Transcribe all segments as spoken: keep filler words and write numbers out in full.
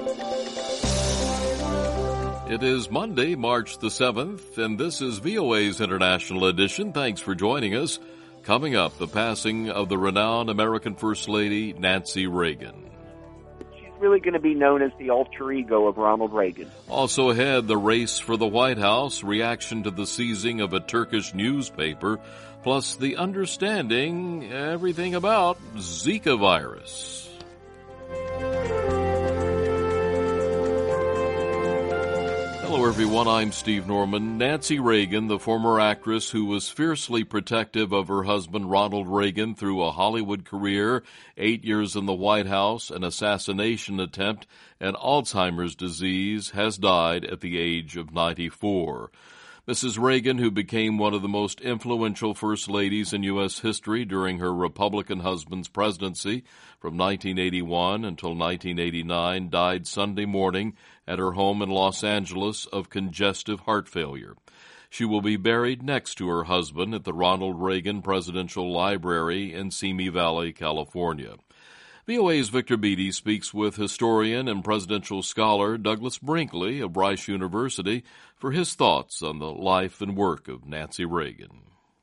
It is Monday, March the seventh, and this is V O A's International Edition. Thanks for joining us. Coming up, the passing of the renowned American First Lady, Nancy Reagan. She's really going to be known as the alter ego of Ronald Reagan. Also ahead, the race for the White House, reaction to the seizing of a Turkish newspaper, plus the understanding everything about Zika virus. Hello, everyone. I'm Steve Norman. Nancy Reagan, the former actress who was fiercely protective of her husband Ronald Reagan through a Hollywood career, eight years in the White House, an assassination attempt, and Alzheimer's disease, has died at the age of ninety-four. Missus Reagan, who became one of the most influential first ladies in U S history during her Republican husband's presidency from nineteen eighty-one until nineteen eighty-nine, died Sunday morning at her home in Los Angeles of congestive heart failure. She will be buried next to her husband at the Ronald Reagan Presidential Library in Simi Valley, California. V O A's Victor Beattie speaks with historian and presidential scholar Douglas Brinkley of Rice University for his thoughts on the life and work of Nancy Reagan.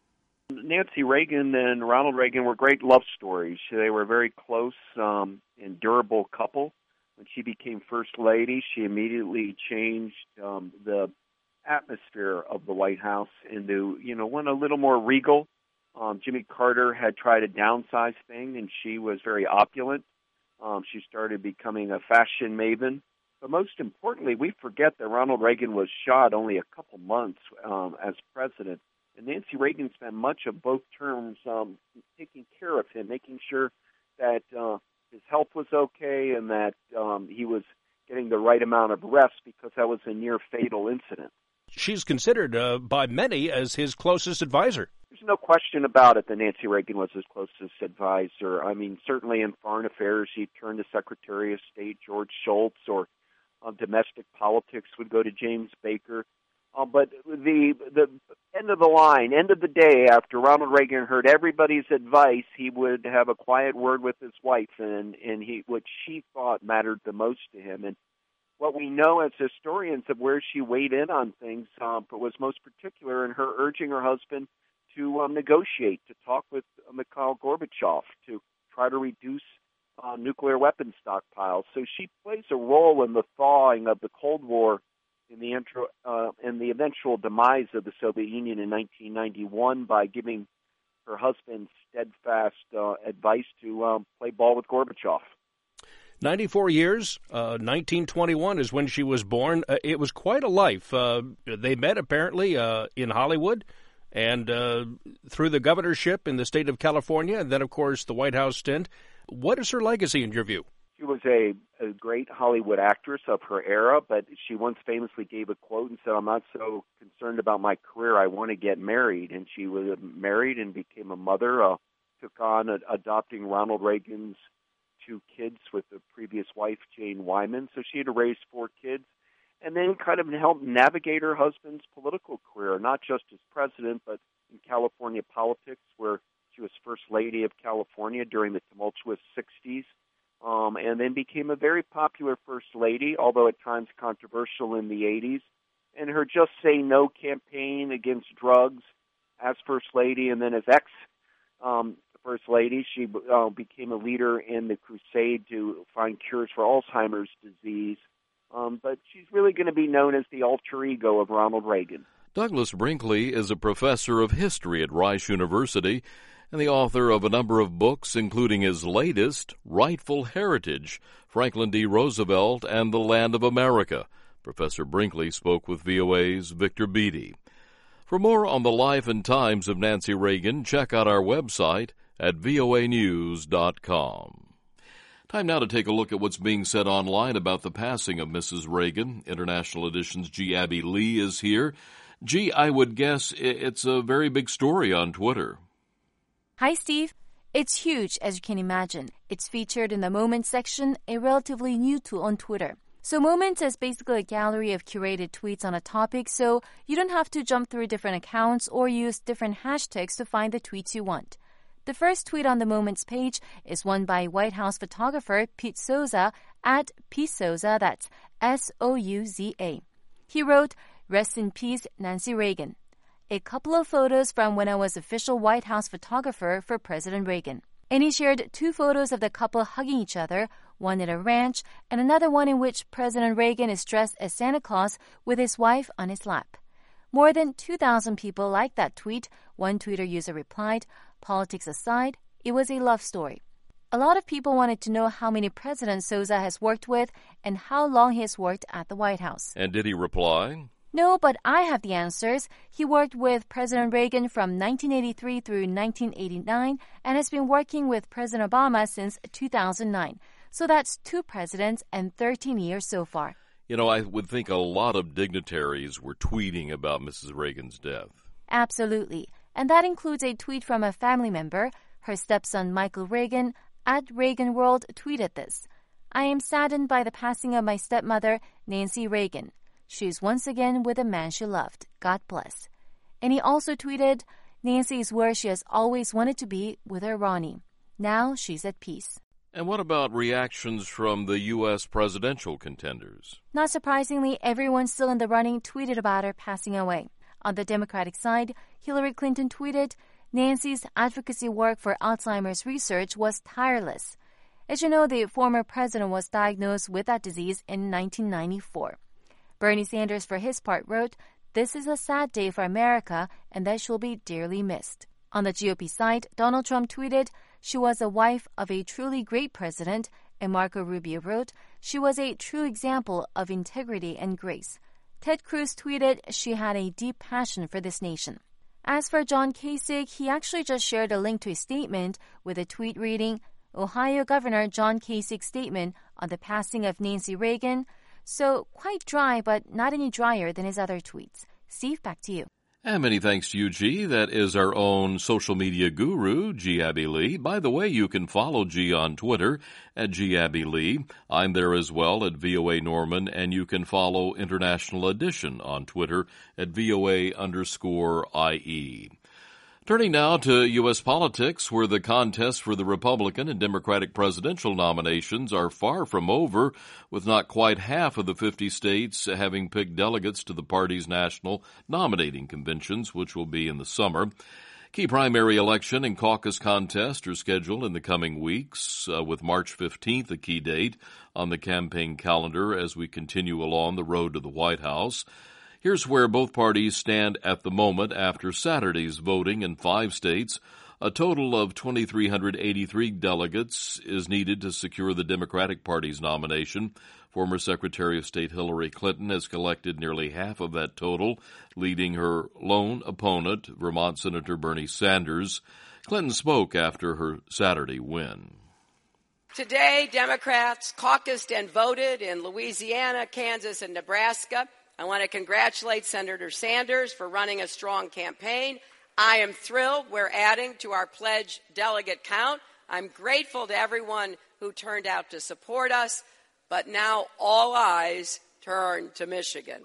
Nancy Reagan and Ronald Reagan were great love stories. They were a very close um, and durable couple. When she became First Lady, she immediately changed um, the atmosphere of the White House into, you know, one a little more regal. Um, Jimmy Carter had tried to downsize thing, and she was very opulent. Um, she started becoming a fashion maven. But most importantly, we forget that Ronald Reagan was shot only a couple months um, as president. And Nancy Reagan spent much of both terms um, taking care of him, making sure that uh, his health was okay and that um, he was getting the right amount of rest, because that was a near-fatal incident. She's considered uh, by many as his closest advisor. There's no question about it that Nancy Reagan was his closest advisor. I mean, certainly in foreign affairs, he turned to Secretary of State George Shultz, or uh, domestic politics would go to James Baker. Uh, but the the end of the line, end of the day, after Ronald Reagan heard everybody's advice, he would have a quiet word with his wife, and, and he what she thought mattered the most to him. And what we know as historians of where she weighed in on things uh, but was most particular in her urging her husband to um, negotiate, to talk with uh, Mikhail Gorbachev, to try to reduce uh, nuclear weapons stockpiles. So she plays a role in the thawing of the Cold War, in the intro, uh, in the eventual demise of the Soviet Union in nineteen ninety-one, by giving her husband steadfast uh, advice to um, play ball with Gorbachev. ninety-four years, uh, nineteen twenty-one is when she was born. Uh, it was quite a life. Uh, they met apparently uh, in Hollywood, and uh, through the governorship in the state of California, and then, of course, the White House stint. What is her legacy in your view? She was a, a great Hollywood actress of her era, but she once famously gave a quote and said, "I'm not so concerned about my career, I want to get married." And she was married and became a mother, uh, took on uh, adopting Ronald Reagan's two kids with the previous wife, Jane Wyman. So she had to raise four kids, and then kind of helped navigate her husband's political career, not just as president, but in California politics, where she was First Lady of California during the tumultuous sixties, um, and then became a very popular First Lady, although at times controversial in the eighties. And her Just Say No campaign against drugs as First Lady, and then as ex um, First Lady, she uh, became a leader in the crusade to find cures for Alzheimer's disease. Um, but she's really going to be known as the alter ego of Ronald Reagan. Douglas Brinkley is a professor of history at Rice University and the author of a number of books, including his latest, Rightful Heritage, Franklin D. Roosevelt and the Land of America. Professor Brinkley spoke with V O A's Victor Beattie. For more on the life and times of Nancy Reagan, check out our website at V O A news dot com. Time now to take a look at what's being said online about the passing of Missus Reagan. International Edition's G. Abby Lee is here. G, I would guess it's a very big story on Twitter. Hi, Steve. It's huge, as you can imagine. It's featured in the Moments section, a relatively new tool on Twitter. So Moments is basically a gallery of curated tweets on a topic, so you don't have to jump through different accounts or use different hashtags to find the tweets you want. The first tweet on the Moments page is one by White House photographer Pete Souza at Pete Souza, that's S O U Z A. He wrote, "Rest in peace, Nancy Reagan. A couple of photos from when I was official White House photographer for President Reagan." And he shared two photos of the couple hugging each other, one at a ranch and another one in which President Reagan is dressed as Santa Claus with his wife on his lap. More than two thousand people liked that tweet. One Twitter user replied, "Politics aside, it was a love story." A lot of people wanted to know how many presidents Souza has worked with and how long he has worked at the White House. And did he reply? No, but I have the answers. He worked with President Reagan from nineteen eighty-three through nineteen eighty-nine and has been working with President Obama since two thousand nine. So that's two presidents and thirteen years so far. You know, I would think a lot of dignitaries were tweeting about Missus Reagan's death. Absolutely. And that includes a tweet from a family member. Her stepson, Michael Reagan, at Reagan World, tweeted this. "I am saddened by the passing of my stepmother, Nancy Reagan. She is once again with a man she loved. God bless." And he also tweeted, "Nancy is where she has always wanted to be with her Ronnie. Now she's at peace." And what about reactions from the U S presidential contenders? Not surprisingly, everyone still in the running tweeted about her passing away. On the Democratic side, Hillary Clinton tweeted, "Nancy's advocacy work for Alzheimer's research was tireless." As you know, the former president was diagnosed with that disease in nineteen ninety-four. Bernie Sanders, for his part, wrote, "This is a sad day for America and that she'll be dearly missed." On the G O P side, Donald Trump tweeted, "She was a wife of a truly great president," and Marco Rubio wrote, "She was a true example of integrity and grace." Ted Cruz tweeted, "She had a deep passion for this nation." As for John Kasich, he actually just shared a link to a statement with a tweet reading, "Ohio Governor John Kasich's statement on the passing of Nancy Reagan." So quite dry, but not any drier than his other tweets. Steve, back to you. And many thanks to you, G. That is our own social media guru, G. Abby Lee. By the way, you can follow G on Twitter at G. Abby Lee. I'm there as well at V O A Norman, and you can follow International Edition on Twitter at V O A underscore I E. Turning now to U S politics, where the contests for the Republican and Democratic presidential nominations are far from over, with not quite half of the fifty states having picked delegates to the party's national nominating conventions, which will be in the summer. Key primary election and caucus contests are scheduled in the coming weeks, uh, with March fifteenth a key date on the campaign calendar as we continue along the road to the White House. Here's where both parties stand at the moment after Saturday's voting in five states. A total of two thousand three hundred eighty-three delegates is needed to secure the Democratic Party's nomination. Former Secretary of State Hillary Clinton has collected nearly half of that total, leading her lone opponent, Vermont Senator Bernie Sanders. Clinton spoke after her Saturday win. Today, Democrats caucused and voted in Louisiana, Kansas, and Nebraska. I want to congratulate Senator Sanders for running a strong campaign. I am thrilled we're adding to our pledged delegate count. I'm grateful to everyone who turned out to support us, but now all eyes turn to Michigan.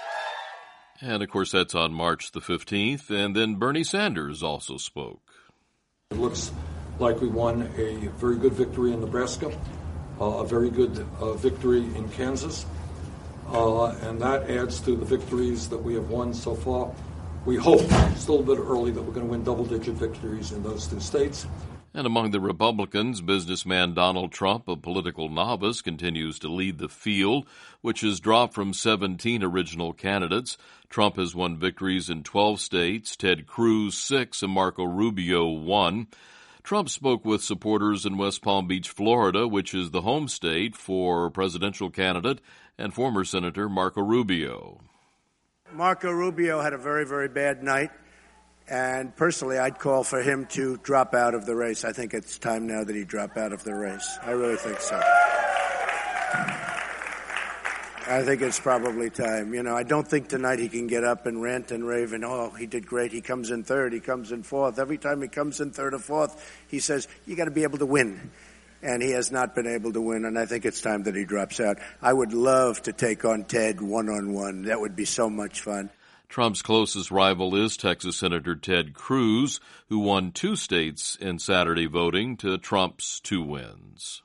And, of course, that's on March the fifteenth, and then Bernie Sanders also spoke. It looks like we won a very good victory in Nebraska, uh, a very good uh, victory in Kansas. Uh, and that adds to the victories that we have won so far. We hope, still a bit early, that we're going to win double-digit victories in those two states. And among the Republicans, businessman Donald Trump, a political novice, continues to lead the field, which has dropped from seventeen original candidates. Trump has won victories in twelve states, Ted Cruz six, and Marco Rubio one. Trump spoke with supporters in West Palm Beach, Florida, which is the home state for presidential candidate and former Senator Marco Rubio. Marco Rubio had a very, very bad night, and personally I'd call for him to drop out of the race. I think it's time now that he drop out of the race. I really think so. I think it's probably time. You know, I don't think tonight he can get up and rant and rave and, oh, he did great. He comes in third. He comes in fourth. Every time he comes in third or fourth, he says, you got to be able to win. And he has not been able to win, and I think it's time that he drops out. I would love to take on Ted one-on-one. That would be so much fun. Trump's closest rival is Texas Senator Ted Cruz, who won two states in Saturday voting to Trump's two wins.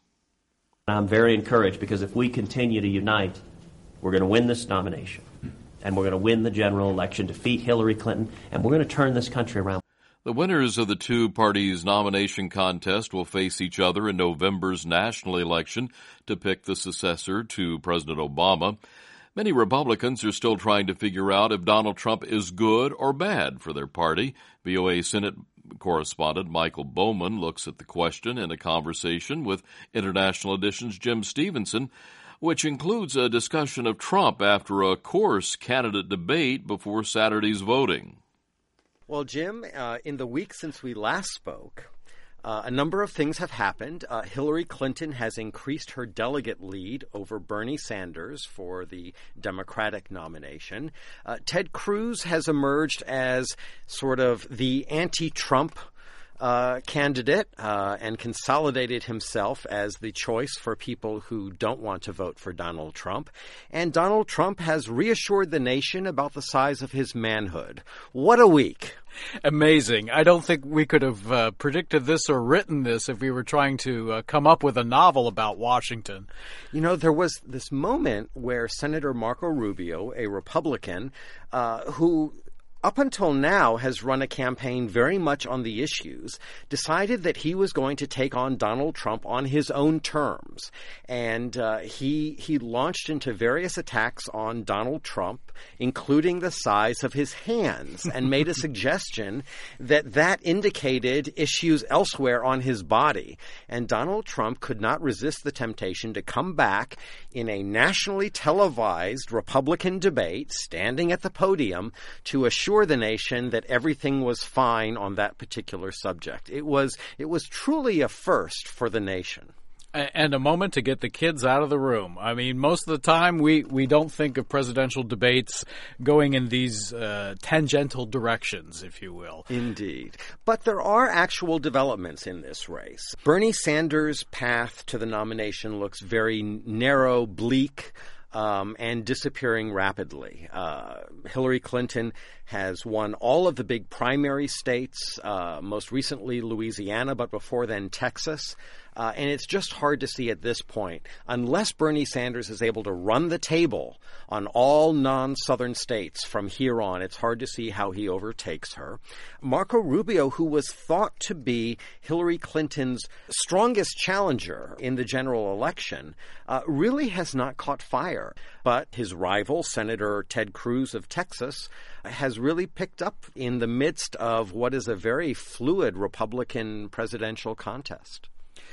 I'm very encouraged because if we continue to unite, we're going to win this nomination, and we're going to win the general election, defeat Hillary Clinton, and we're going to turn this country around. The winners of the two parties' nomination contest will face each other in November's national election to pick the successor to President Obama. Many Republicans are still trying to figure out if Donald Trump is good or bad for their party. V O A Senate correspondent Michael Bowman looks at the question in a conversation with International Edition's Jim Stevenson, which includes a discussion of Trump after a coarse candidate debate before Saturday's voting. Well, Jim, uh, in the week since we last spoke, Uh, a number of things have happened. Uh, Hillary Clinton has increased her delegate lead over Bernie Sanders for the Democratic nomination. Uh, Ted Cruz has emerged as sort of the anti-Trump Uh, candidate uh, and consolidated himself as the choice for people who don't want to vote for Donald Trump. And Donald Trump has reassured the nation about the size of his manhood. What a week. Amazing. I don't think we could have uh, predicted this or written this if we were trying to uh, come up with a novel about Washington. You know, there was this moment where Senator Marco Rubio, a Republican, uh, who up until now has run a campaign very much on the issues, decided that he was going to take on Donald Trump on his own terms. And uh, he he launched into various attacks on Donald Trump, including the size of his hands, and made a suggestion that that indicated issues elsewhere on his body. And Donald Trump could not resist the temptation to come back in a nationally televised Republican debate, standing at the podium, to assure the nation that everything was fine on that particular subject. It was it was truly a first for the nation. And a moment to get the kids out of the room. I mean, most of the time we, we don't think of presidential debates going in these uh, tangential directions, if you will. Indeed. But there are actual developments in this race. Bernie Sanders' path to the nomination looks very narrow, bleak, Um, and disappearing rapidly. Uh, Hillary Clinton has won all of the big primary states, uh, most recently Louisiana, but before then Texas. Uh, and it's just hard to see at this point, unless Bernie Sanders is able to run the table on all non-southern states from here on, it's hard to see how he overtakes her. Marco Rubio, who was thought to be Hillary Clinton's strongest challenger in the general election, uh, really has not caught fire. But his rival, Senator Ted Cruz of Texas, has really picked up in the midst of what is a very fluid Republican presidential contest.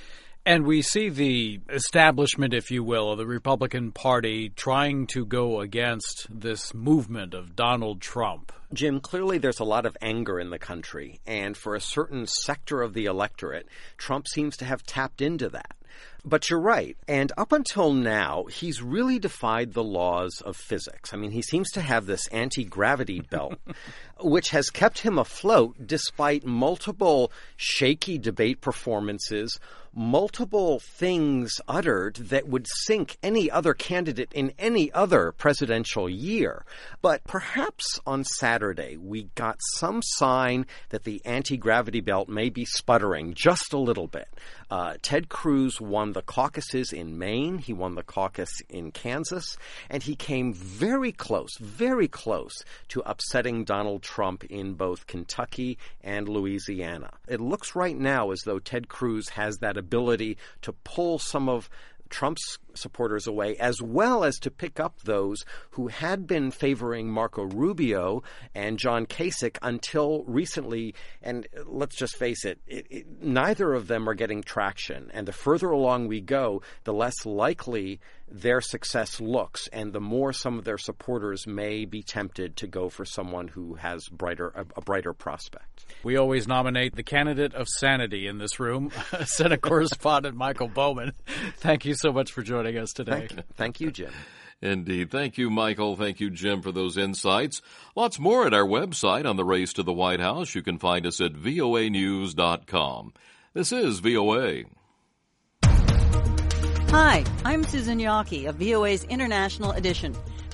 And we see the establishment, if you will, of the Republican Party trying to go against this movement of Donald Trump. Jim, clearly there's a lot of anger in the country, and for a certain sector of the electorate, Trump seems to have tapped into that. But you're right. And up until now, he's really defied the laws of physics. I mean, he seems to have this anti-gravity belt, which has kept him afloat despite multiple shaky debate performances, multiple things uttered that would sink any other candidate in any other presidential year. But perhaps on Saturday, we got some sign that the anti-gravity belt may be sputtering just a little bit. Uh, Ted Cruz won the caucuses in Maine. He won the caucus in Kansas. And he came very close, very close to upsetting Donald Trump in both Kentucky and Louisiana. It looks right now as though Ted Cruz has that ability to pull some of Trump's supporters away, as well as to pick up those who had been favoring Marco Rubio and John Kasich until recently. And let's just face it, it, it, neither of them are getting traction. And the further along we go, the less likely their success looks, and the more some of their supporters may be tempted to go for someone who has brighter a, a brighter prospect. We always nominate the candidate of sanity in this room, Senate correspondent Michael Bowman. Thank you so much for joining us today. Thank, thank you, Jim. Indeed. Thank you, Michael. Thank you, Jim, for those insights. Lots more at our website on the race to the White House. You can find us at V O A news dot com. This is V O A. Hi, I'm Susan Yawkey of V O A's International Edition.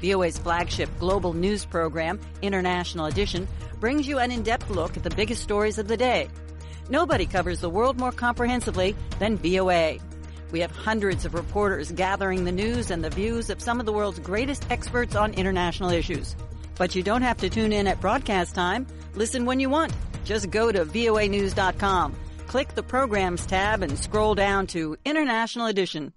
V O A's flagship global news program, International Edition, brings you an in-depth look at the biggest stories of the day. Nobody covers the world more comprehensively than V O A. We have hundreds of reporters gathering the news and the views of some of the world's greatest experts on international issues. But you don't have to tune in at broadcast time. Listen when you want. Just go to V O A news dot com. Click the Programs tab and scroll down to International Edition.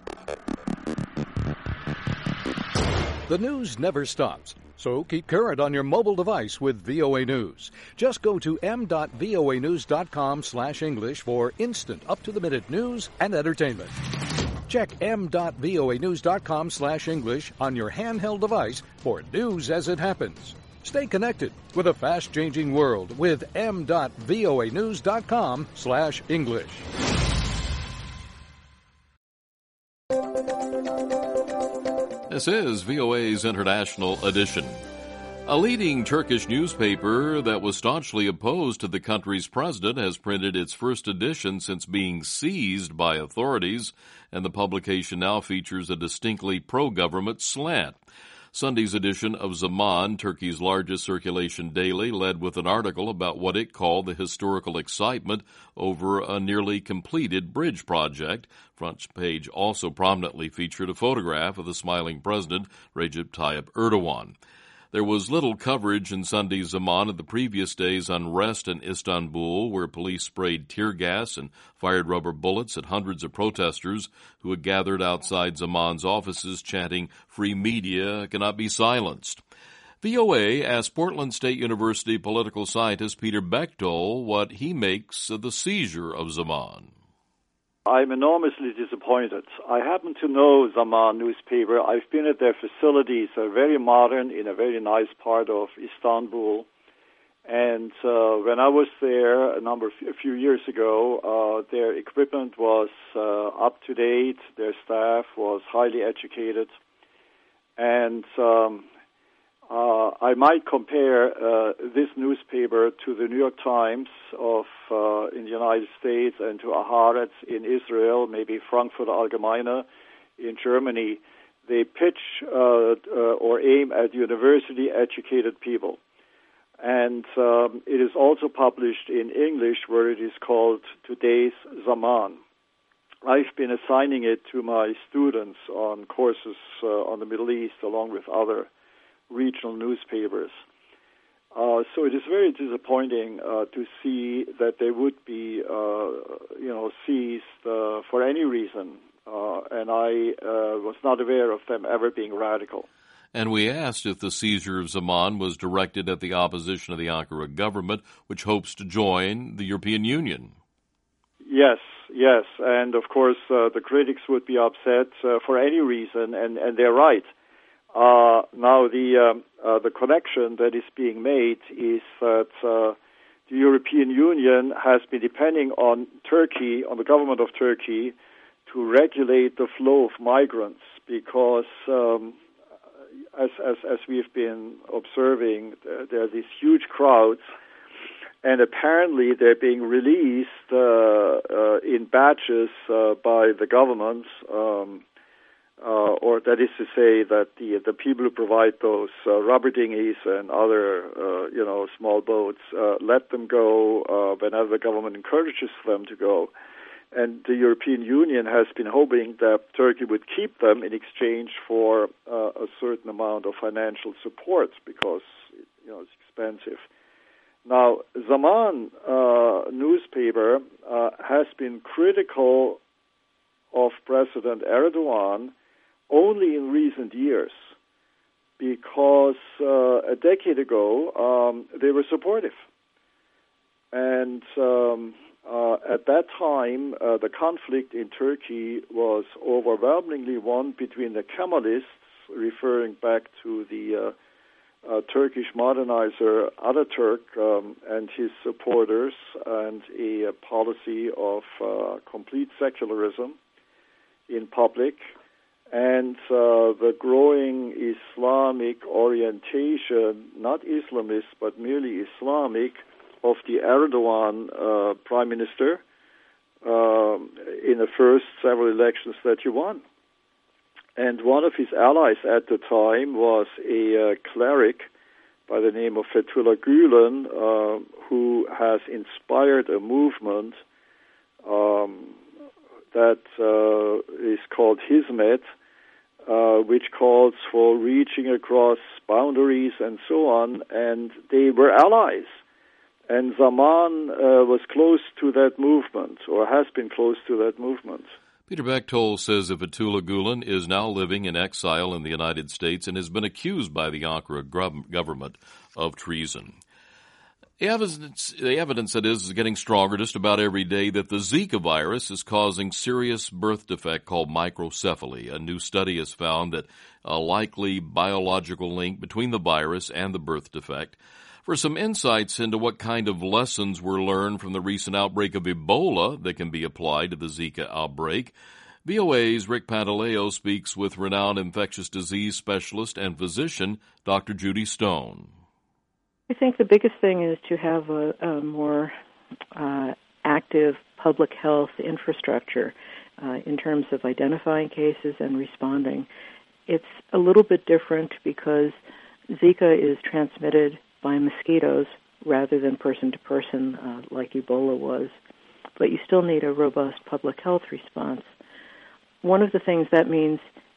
The news never stops, so keep current on your mobile device with V O A News. Just go to m dot v o a news dot com slash English for instant, up-to-the-minute news and entertainment. Check m dot v o a news dot com slash English on your handheld device for news as it happens. Stay connected with a fast-changing world with m dot v o a news dot com slash English. This is V O A's International Edition. A leading Turkish newspaper that was staunchly opposed to the country's president has printed its first edition since being seized by authorities, and the publication now features a distinctly pro-government slant. Sunday's edition of Zaman, Turkey's largest circulation daily, led with an article about what it called the historical excitement over a nearly completed bridge project. Front page also prominently featured a photograph of the smiling president, Recep Tayyip Erdogan. There was little coverage in Sunday's Zaman of the previous day's unrest in Istanbul, where police sprayed tear gas and fired rubber bullets at hundreds of protesters who had gathered outside Zaman's offices chanting, "Free media cannot be silenced." V O A asked Portland State University political scientist Peter Bechtel what he makes of the seizure of Zaman. I'm enormously disappointed. I happen to know Zaman newspaper. I've been at their facilities. They're very modern in a very nice part of Istanbul. And uh, when I was there a number, a few years ago, uh, their equipment was uh, up to date. Their staff was highly educated. And um, uh, I might compare uh, this newspaper to the New York Times of uh, in the United States and to Haaretz in Israel, maybe Frankfurt Allgemeine in Germany. They pitch uh, uh, or aim at university-educated people. And um, it is also published in English, where it is called Today's Zaman. I've been assigning it to my students on courses uh, on the Middle East, along with other regional newspapers. Uh, so it is very disappointing uh, to see that they would be, uh, you know, seized uh, for any reason. Uh, and I uh, was not aware of them ever being radical. And we asked if the seizure of Zaman was directed at the opposition of the Ankara government, which hopes to join the European Union. Yes, yes. And, of course, uh, the critics would be upset uh, for any reason, and, and they're right. Uh, now, the um, uh, the connection that is being made is that uh, the European Union has been depending on Turkey, on the government of Turkey, to regulate the flow of migrants, because um, as, as as we've been observing, there, there are these huge crowds, and apparently they're being released uh, uh, in batches uh, by the government. Um, Uh, or that is to say that the the people who provide those uh, rubber dinghies and other, uh, you know, small boats, uh, let them go uh, whenever the government encourages them to go. And the European Union has been hoping that Turkey would keep them in exchange for uh, a certain amount of financial support, because, you know, it's expensive. Now, Zaman uh, newspaper uh, has been critical of President Erdogan only in recent years, because uh, a decade ago um, they were supportive. And um, uh, at that time, uh, the conflict in Turkey was overwhelmingly one between the Kemalists, referring back to the uh, uh, Turkish modernizer Ataturk um, and his supporters, and a, a policy of uh, complete secularism in public, and uh, the growing Islamic orientation, not Islamist, but merely Islamic, of the Erdogan uh, prime minister uh, in the first several elections that he won. and one of his allies at the time was a uh, cleric by the name of Fethullah Gulen, uh, who has inspired a movement um, that uh, is called Hizmet, uh, which calls for reaching across boundaries and so on, and they were allies. And Zaman uh, was close to that movement, or has been close to that movement. Peter Bechtold says that Fethullah Gulen is now living in exile in the United States and has been accused by the Ankara government of treason. The evidence, the evidence that is, is getting stronger just about every day that the Zika virus is causing serious birth defect called microcephaly. A new study has found that a likely biological link between the virus and the birth defect. For some insights into what kind of lessons were learned from the recent outbreak of Ebola that can be applied to the Zika outbreak, V O A's Rick Pantaleo speaks with renowned infectious disease specialist and physician Doctor Judy Stone. I think the biggest thing is to have a, a more uh, active public health infrastructure uh, in terms of identifying cases and responding. It's a little bit different because Zika is transmitted by mosquitoes rather than person to person uh, like Ebola was. But you still need a robust public health response. One of the things that means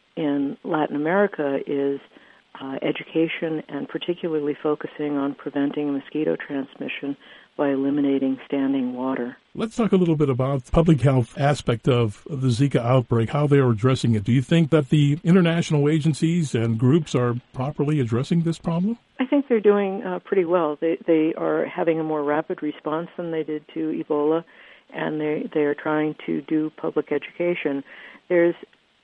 in Latin America is uh, education and particularly focusing on preventing mosquito transmission by eliminating standing water. Let's talk a little bit about the public health aspect of the Zika outbreak, how they are addressing it. Do you think that the international agencies and groups are properly addressing this problem? I think they're doing uh, pretty well. They they are having a more rapid response than they did to Ebola, and they they are trying to do public education. There's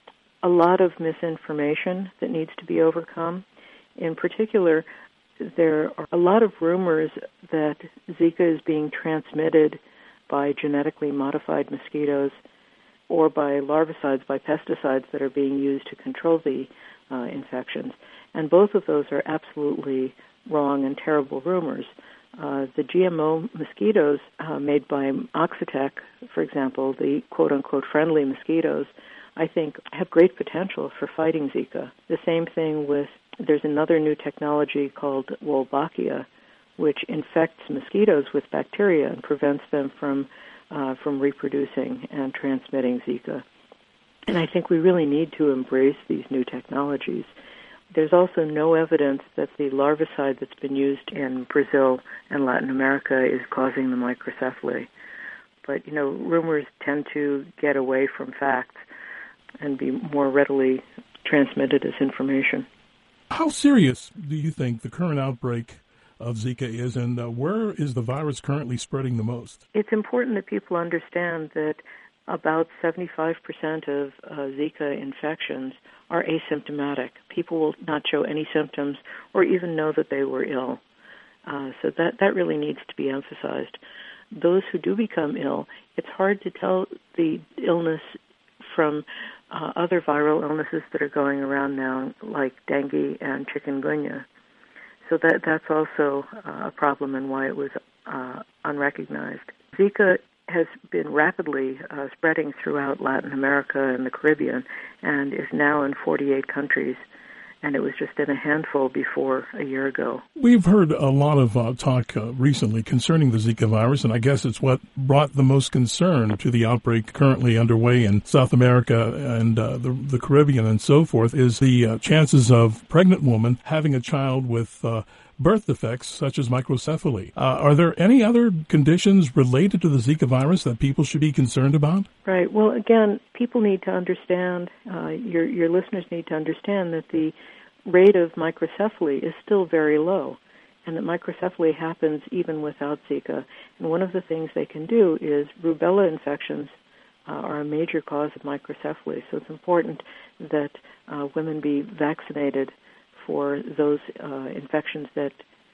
a lot of misinformation that needs to be overcome. In particular, there are a lot of rumors that Zika is being transmitted by genetically modified mosquitoes or by larvicides, by pesticides that are being used to control the uh, infections. And both of those are absolutely wrong and terrible rumors. Uh, the G M O mosquitoes uh, made by Oxitec, for example, the quote-unquote friendly mosquitoes, I think have great potential for fighting Zika. The same thing with, there's another new technology called Wolbachia, which infects mosquitoes with bacteria and prevents them from uh, from reproducing and transmitting Zika. And I think we really need to embrace these new technologies. There's also no evidence that the larvicide that's been used in Brazil and Latin America is causing the microcephaly. But, you know, rumors tend to get away from facts and be more readily transmitted as information. How serious do you think the current outbreak of Zika is, and uh, where is the virus currently spreading the most? It's important that people understand that about seventy-five percent of uh, Zika infections are asymptomatic. People will not show any symptoms or even know that they were ill. Uh, so that, that really needs to be emphasized. Those who do become ill, it's hard to tell the illness from uh, other viral illnesses that are going around now, like dengue and chikungunya. So that that's also uh, a problem and why it was uh, unrecognized. Zika has been rapidly uh, spreading throughout Latin America and the Caribbean and is now in forty-eight countries, and it was just in a handful before a year ago. We've heard a lot of uh, talk uh, recently concerning the Zika virus, and I guess it's what brought the most concern to the outbreak currently underway in South America and uh, the, the Caribbean and so forth, is the uh, chances of pregnant woman having a child with uh, birth defects such as microcephaly. Uh, are there any other conditions related to the Zika virus that people should be concerned about? Right. Well, again, people need to understand, uh, your, your listeners need to understand that the rate of microcephaly is still very low, and that microcephaly happens even without Zika. And one of the things they can do is rubella infections uh, are a major cause of microcephaly, so it's important that uh, women be vaccinated for those uh, infections that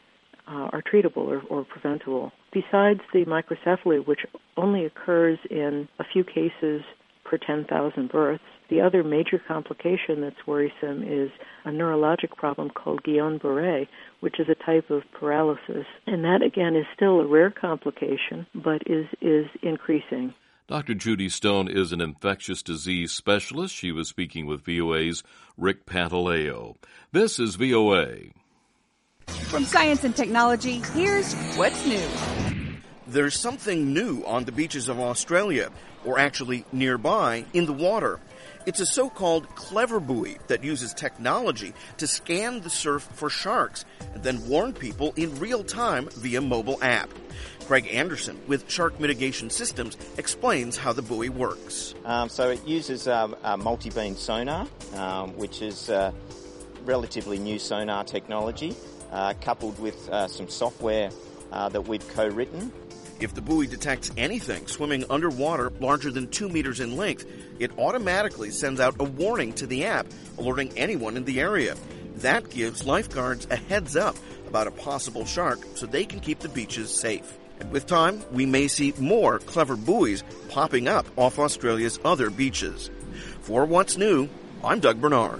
uh, are treatable or, or preventable. Besides the microcephaly, which only occurs in a few cases per ten thousand births, the other major complication that's worrisome is a neurologic problem called Guillain-Barré, which is a type of paralysis. And that, again, is still a rare complication, but is, is increasing. Doctor Judy Stone is an infectious disease specialist. She was speaking with V O A's Rick Pantaleo. This is V O A. From Science and Technology, here's What's New. There's something new on the beaches of Australia, or actually nearby, in the water. It's a so-called clever buoy that uses technology to scan the surf for sharks and then warn people in real time via mobile app. Craig Anderson with Shark Mitigation Systems explains how the buoy works. Um, so it uses um, a multi-beam sonar, um, which is uh, relatively new sonar technology, uh, coupled with uh, some software uh, that we've co-written. If the buoy detects anything swimming underwater larger than two meters in length, it automatically sends out a warning to the app, alerting anyone in the area. That gives lifeguards a heads up about a possible shark so they can keep the beaches safe. And with time, we may see more clever buoys popping up off Australia's other beaches. For What's New, I'm Doug Bernard.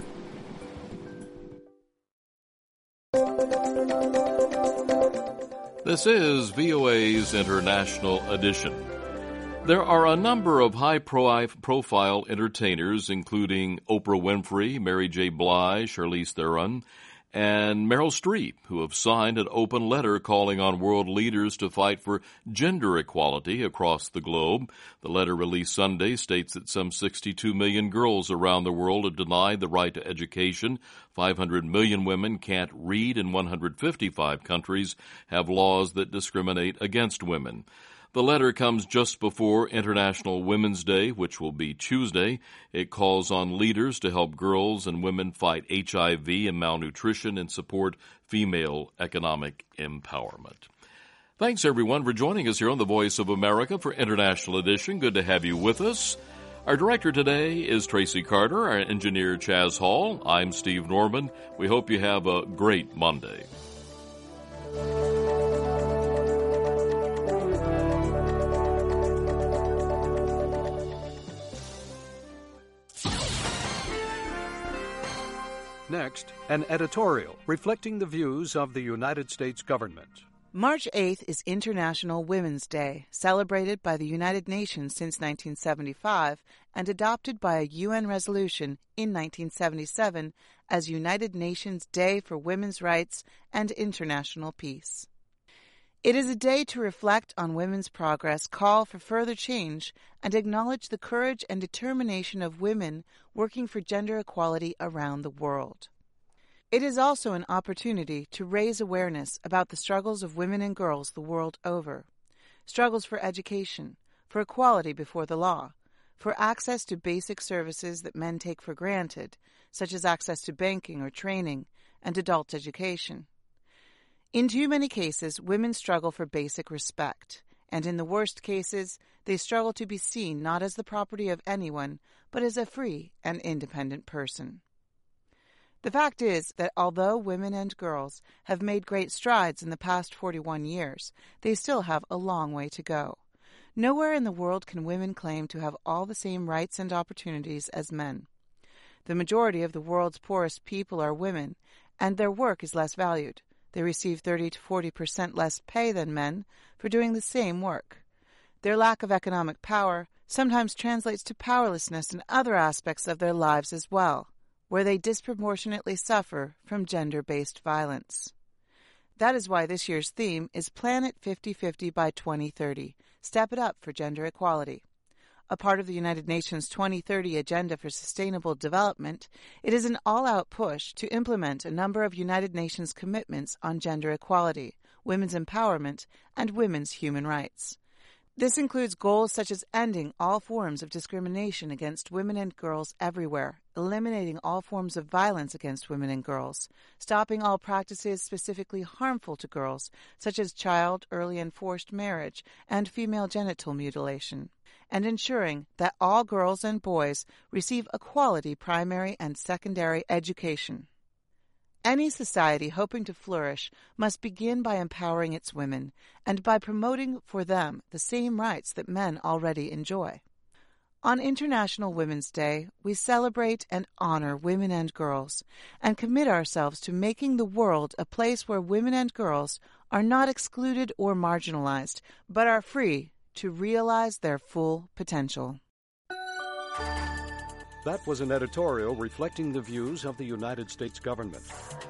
This is V O A's International Edition. There are a number of high-profile entertainers, including Oprah Winfrey, Mary J. Blige, Charlize Theron, and Meryl Streep, who have signed an open letter calling on world leaders to fight for gender equality across the globe. The letter released Sunday states that some sixty-two million girls around the world are denied the right to education. five hundred million women can't read, and one hundred fifty-five countries have laws that discriminate against women. The letter comes just before International Women's Day, which will be Tuesday. It calls on leaders to help girls and women fight H I V and malnutrition and support female economic empowerment. Thanks, everyone, for joining us here on the Voice of America for International Edition. Good to have you with us. Our director today is Tracy Carter, our engineer Chaz Hall. I'm Steve Norman. We hope you have a great Monday. Next, an editorial reflecting the views of the United States government. March eighth is International Women's Day, celebrated by the United Nations since nineteen seventy-five and adopted by a U N resolution in nineteen seventy-seven as United Nations Day for Women's Rights and International Peace. It is a day to reflect on women's progress, call for further change, and acknowledge the courage and determination of women working for gender equality around the world. It is also an opportunity to raise awareness about the struggles of women and girls the world over. Struggles for education, for equality before the law, for access to basic services that men take for granted, such as access to banking or training, and adult education. In too many cases, women struggle for basic respect, and in the worst cases, they struggle to be seen not as the property of anyone, but as a free and independent person. The fact is that although women and girls have made great strides in the past forty-one years, they still have a long way to go. Nowhere in the world can women claim to have all the same rights and opportunities as men. The majority of the world's poorest people are women, and their work is less valued. They receive thirty to forty percent less pay than men for doing the same work. Their lack of economic power sometimes translates to powerlessness in other aspects of their lives as well, where they disproportionately suffer from gender-based violence. That is why this year's theme is Planet fifty fifty by twenty thirty, Step It Up for Gender Equality. A part of the United Nations twenty thirty Agenda for Sustainable Development, it is an all-out push to implement a number of United Nations commitments on gender equality, women's empowerment, and women's human rights. This includes goals such as ending all forms of discrimination against women and girls everywhere, eliminating all forms of violence against women and girls, stopping all practices specifically harmful to girls, such as child, early and forced marriage, and female genital mutilation, and ensuring that all girls and boys receive a quality primary and secondary education. Any society hoping to flourish must begin by empowering its women and by promoting for them the same rights that men already enjoy. On International Women's Day, we celebrate and honor women and girls and commit ourselves to making the world a place where women and girls are not excluded or marginalized, but are free, to realize their full potential. That was an editorial reflecting the views of the United States government.